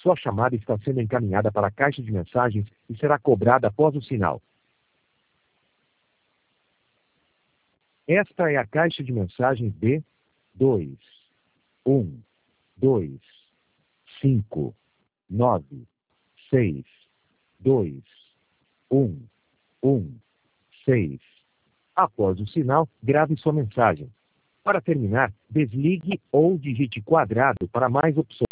Sua chamada está sendo encaminhada para a caixa de mensagens e será cobrada após o sinal. Esta é a caixa de mensagens de 2, 1, 2, 5, 9, 6, 2, 1, 1, 6. Após o sinal, grave sua mensagem. Para terminar, desligue ou digite quadrado para mais opções.